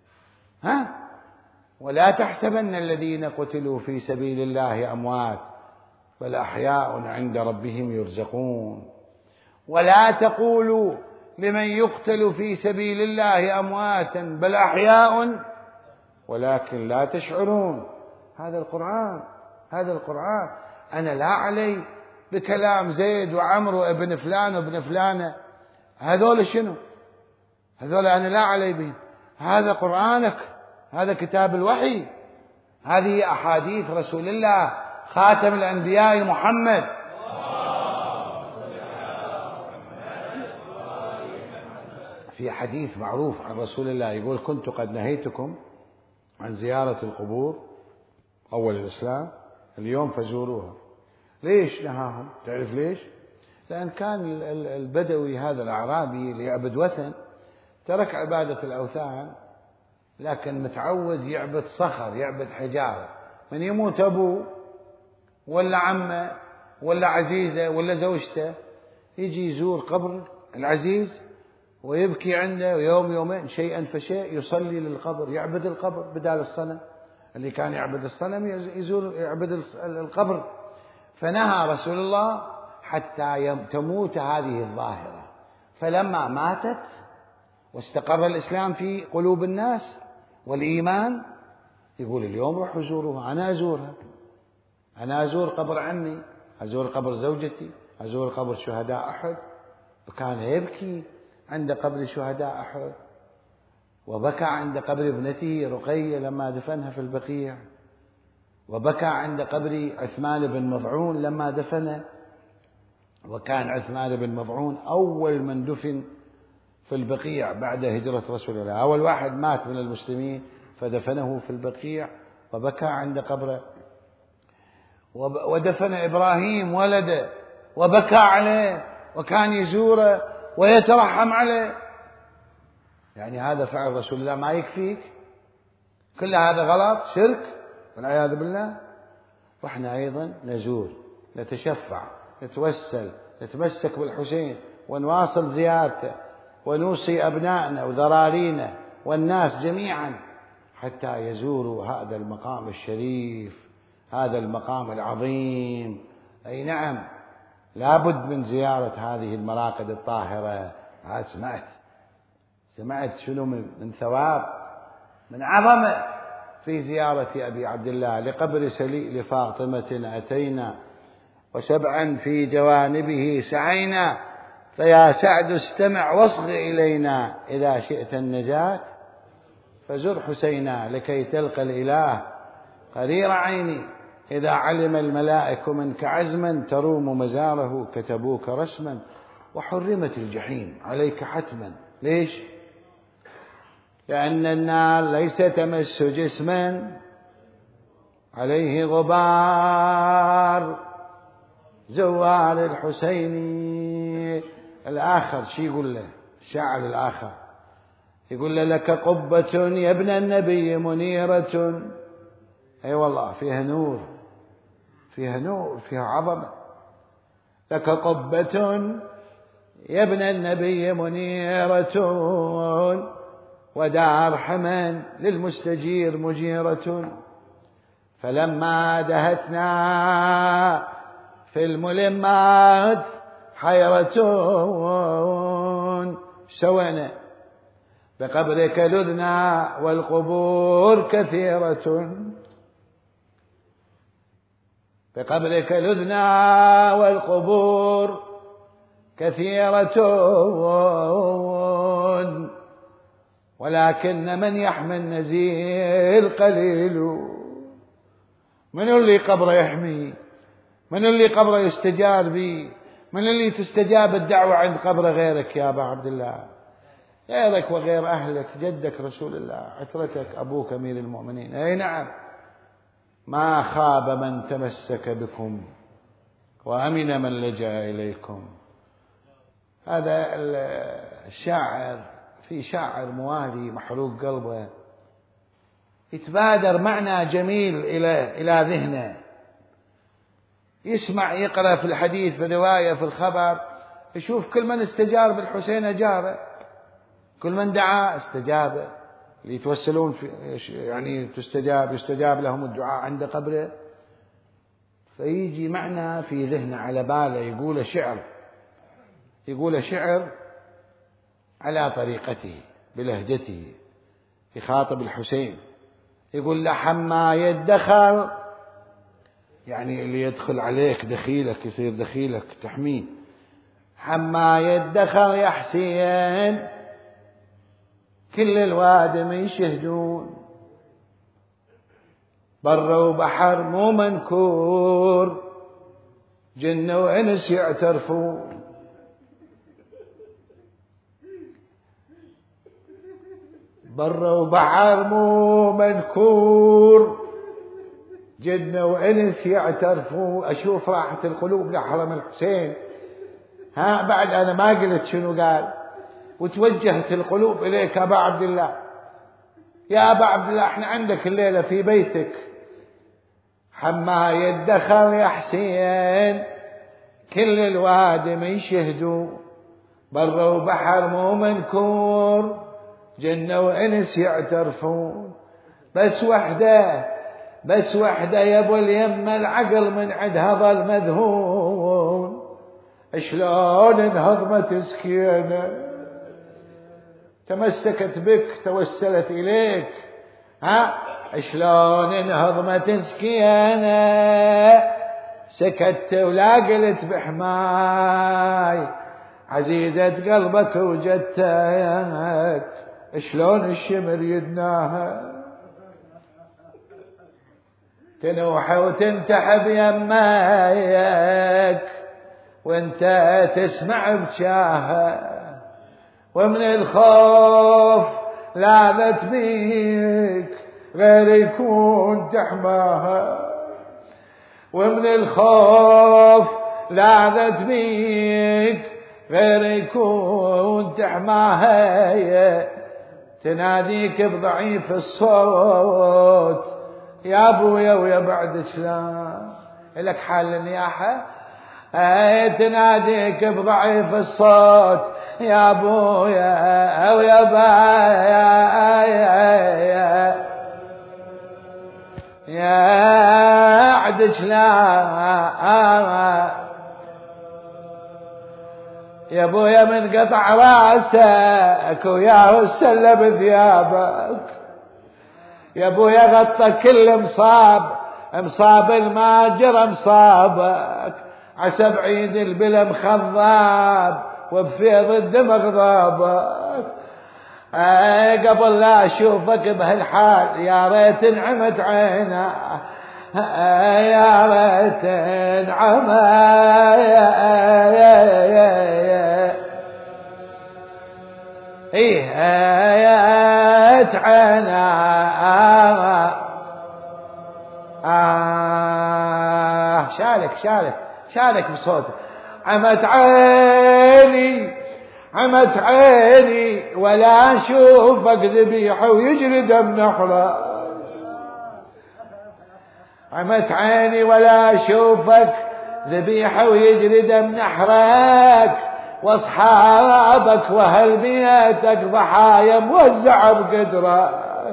S1: ولا تحسبن الذين قتلوا في سبيل الله أموات بل أحياء عند ربهم يرزقون. ولا تقولوا لمن يقتل في سبيل الله أمواتا بل أحياء ولكن لا تشعرون. هذا القرآن، هذا القرآن. أنا لا علي بكلام زيد وعمر وابن فلان وابن فلانة، هذول شنو؟ هذول أنا لا علي بهم، هذا قرآنك، هذا كتاب الوحي، هذه أحاديث رسول الله خاتم الأنبياء محمد. في حديث معروف عن رسول الله يقول كنت قد نهيتكم عن زيارة القبور أول الإسلام، اليوم فزوروها. ليش نهاهم؟ تعرف ليش؟ لأن كان البدوي هذا الأعرابي اللي يعبد وثن ترك عبادة الأوثان، لكن متعود يعبد صخر، يعبد حجارة. من يموت أبوه ولا عمه ولا عزيزه ولا زوجته يجي يزور قبر العزيز ويبكي عنده يوم يومين، شيئا فشيء يصلي للقبر، يعبد القبر بدال الصنم. اللي كان يعبد الصنم يزور يعبد القبر. فنهى رسول الله حتى تموت هذه الظاهرة. فلما ماتت واستقر الإسلام في قلوب الناس والإيمان، يقول اليوم روحوا زوروها، أنا أزورها، أنا أزور قبر عمي، أزور قبر زوجتي، أزور قبر شهداء أحد. وكان يبكي عند قبر شهداء أحد، وبكى عند قبر ابنته رقية لما دفنها في البقيع، وبكى عند قبر عثمان بن مظعون لما دفنه. وكان عثمان بن مظعون أول من دفن في البقيع بعد هجرة رسول الله، أول واحد مات من المسلمين فدفنه في البقيع وبكى عند قبره. ودفن إبراهيم ولده وبكى عليه وكان يزوره ويترحم عليه. يعني هذا فعل رسول الله ما يكفيك؟ كل هذا غلط، شرك والعياذ بالله. وإحنا أيضا نزور، نتشفع، نتوسل، نتمسك بالحسين ونواصل زيارته، ونوصي أبنائنا وذرارينا والناس جميعا حتى يزوروا هذا المقام الشريف، هذا المقام العظيم. أي نعم، لا بد من زيارة هذه المراقد الطاهرة. سمعت شنو من ثواب، من عظمة في زيارة أبي عبد الله لقبر سليل فاطمة أتينا، وسبعا في جوانبه سعينا، فيا سعد استمع واصغ إلينا، إذا شئت النجاة فزر حسينا، لكي تلقى الإله قرير عيني، إذا علم الملائك منك عزما تروم مزاره كتبوك رسما، وحرمت الجحيم عليك حتما. ليش؟ لأن النار ليس تمس جسما عليه غبار. زوار الحسين الآخر شي يقول له الشاعر الآخر، يقول له لك قبة يا ابن النبي منيرة. أي والله فيها نور، فيها نور، فيها عظمة. لك قبة يا ابن النبي منيرة، ودار حمى للمستجير مجيرة. فلما دهتنا في الملمات حيرة، سوينا بقبرك لذنا والقبور كثيرة. بقبرك لذنا والقبور كثيرة، ولكن من يحمي النزيل قليل. من اللي قبره يحمي؟ من اللي قبره يستجار به؟ من اللي تستجاب الدعوة عند قبره غيرك يا أبا عبد الله؟ غيرك وغير أهلك، جدك رسول الله، عترتك، أبوك أمير المؤمنين. أي نعم، ما خاب من تمسك بكم وأمن من لجأ إليكم. هذا الشاعر، في شاعر موالي محروق قلبه يتبادر معنى جميل إلى ذهنه، يسمع يقرأ في الحديث في الرواية في الخبر، يشوف كل من استجار بالحسين أجابه، كل من دعا استجابه، اللي يتوسلون يعني يستجاب لهم الدعاء عند قبره. فيجي معنى في ذهنه على باله، يقول شعر على طريقته بلهجته، يخاطب الحسين، يقول له: حما يدخل، يعني اللي يدخل عليك دخيلك، يصير دخيلك تحميه. حما يدخل يا حسين كل الوادم يشهدون، بر وبحر مو منكور، جن وإنس يعترفون. بر وبحر مو منكور، جن وإنس يعترفون. أشوف راحة القلوب لحرم الحسين. بعد أنا ما قلت شنو قال، وتوجهت القلوب إليك أبا عبد الله. يا أبا عبد الله، احنا عندك الليلة في بيتك. حما يدخل يا حسين كل الوادم يشهدوا، بر وبحر مو منكور، جنة وإنس يعترفون. بس وحدة يا ابو اليم، العقل من عندها ظل مذهول. شلون انهضمت سكينة تمسكت بك توسلت إليك، شلون انهضمت سكينة سكت ولا قلت بحماي، عزيزة قلبك وجدتك شلون الشمر يدناها، تنوح وتنتحب يمايك وانت تسمع بجاها، ومن الخوف لاذت بيك غير يكون تحماها، ومن الخوف لاذت بيك غير يكون تحماها، تناديك بضعيف الصوت يا ابويا ويا بعد شلون لك حال النياحة، تناديك بضعيف الصوت يا ابويا ويا بعد شلون يا ابويا من قطع راسك وياه السلة بثيابك، يا ابويا غطى كل مصاب الماجر مصابك، عسى بعيد البلا مخضاب وبفيض الدم غضابك، قبل لا اشوفك بهالحال يا ريت انعمت عينا، يا ريت انعمت عينا، شالك بصوته. عمت عيني ولا اشوفك ذبيحه ويجري دم نحره، عمت عيني ولا اشوفك ذبيحه ويجري دم نحرك، واصحابك واهل بيتك ضحايا موزعه بقدره،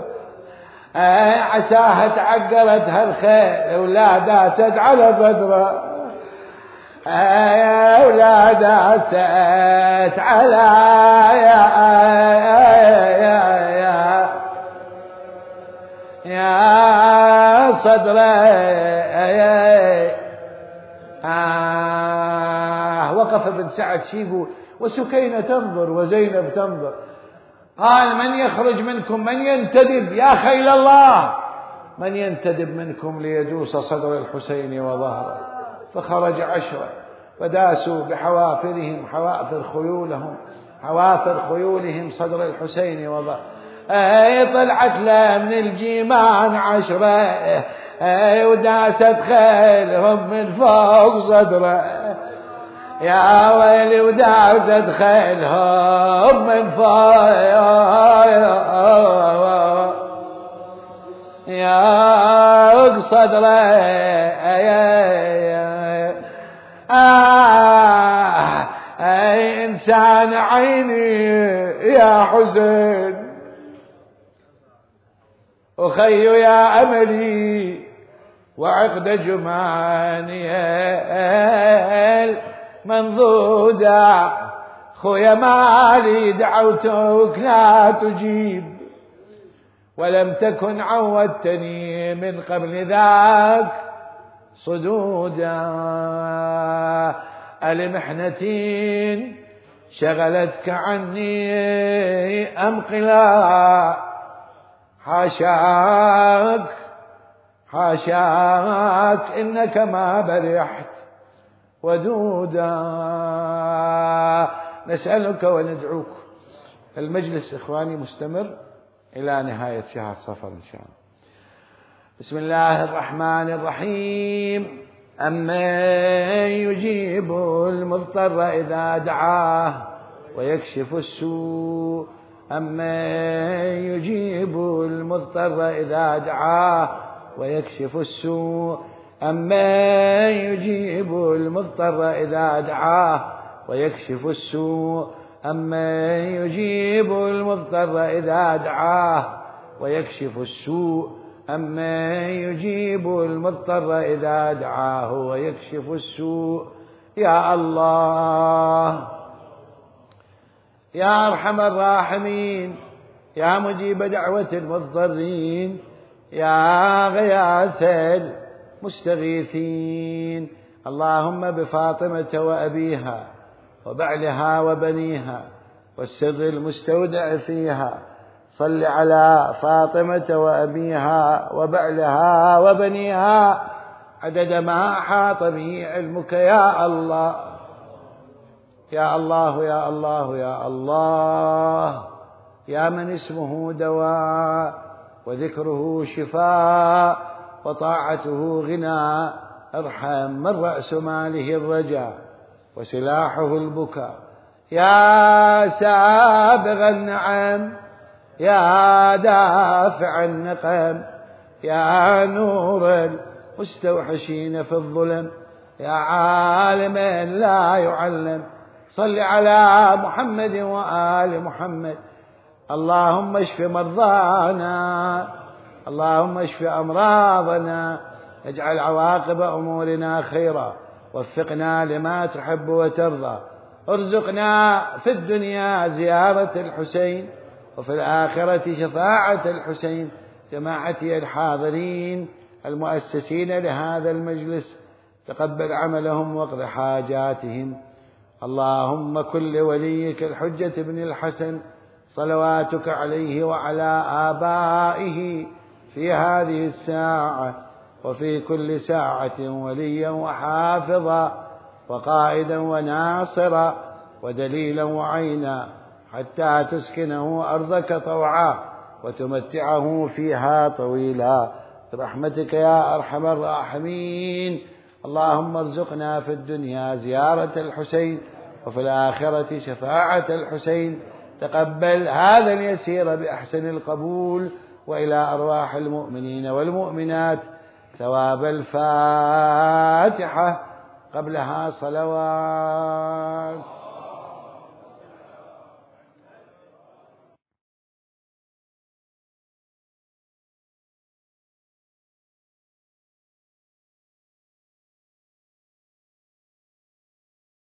S1: عساها تعقرت هالخيل ولا داست على بدره، ولا داست على يا صدري، سعد شيبو وسكينة تنظر وزينب تنظر. قال: من يخرج منكم، من ينتدب يا خيل الله، من ينتدب منكم ليدوس صدر الحسين وظهره. فخرج 10 فداسوا بحوافرهم حوافر خيولهم صدر الحسين وظهره. طلعت له من الجيمان 10 وداست خيلهم من فوق صدره. يا ويلي وداست خيلهم من فوق يا صدره. إنسان عيني يا حسين، أخي يا أملي وعقد جماني المنضودة. خويا مالي دعوتك لا تجيب، ولم تكن عودتني من قبل ذاك صدودا. المحنتين شغلتك عني أم قلا، حاشاك إنك ما برحت ودودا. نسألك وندعوك. المجلس إخواني مستمر إلى نهاية شهر صفر إن شاء الله. بسم الله الرحمن الرحيم. أمن يجيب المضطر إذا دعاه ويكشف السوء. أمن يجيب المضطر إذا دعاه ويكشف السوء. أمن يجيب المضطر إذا دعاه ويكشف السوء. أمن يجيب المضطر إذا دعاه ويكشف السوء. أمن يجيب المضطر إذا دعاه ويكشف السوء. يا الله يا أرحم الراحمين، يا مجيب دعوة المضطرين، يا غياث المستغيثين. اللهم بفاطمة وأبيها وبعلها وبنيها والسر المستودع فيها، صل على فاطمة وأبيها وبعلها وبنيها عدد ما أحاط به علمك يا الله. يا الله يا الله يا الله، يا من اسمه دواء وذكره شفاء وطاعته غنى، ارحم من رأس ماله الرجاء وسلاحه البكاء. يا سابغ النعم، يا دافع النقم، يا نور المستوحشين في الظلم، يا عالم لا يعلم، صل على محمد وآل محمد. اللهم اشف مرضانا، اللهم اشف أمراضنا، اجعل عواقب أمورنا خيرا، وفقنا لما تحب وترضى. ارزقنا في الدنيا زيارة الحسين، وفي الآخرة شفاعة الحسين. جماعتي الحاضرين المؤسسين لهذا المجلس، تقبل عملهم واقض حاجاتهم. اللهم كن لوليك الحجة بن الحسن صلواتك عليه وعلى آبائه في هذه الساعة وفي كل ساعة وليا وحافظا وقائدا وناصرا ودليلا وعينا، حتى تسكنه أرضك طوعا وتمتعه فيها طويلا برحمتك يا أرحم الراحمين. اللهم ارزقنا في الدنيا زيارة الحسين، وفي الآخرة شفاعة الحسين. تقبل هذا اليسير بأحسن القبول، وإلى أرواح المؤمنين والمؤمنات ثواب الفاتحة قبلها صلوات.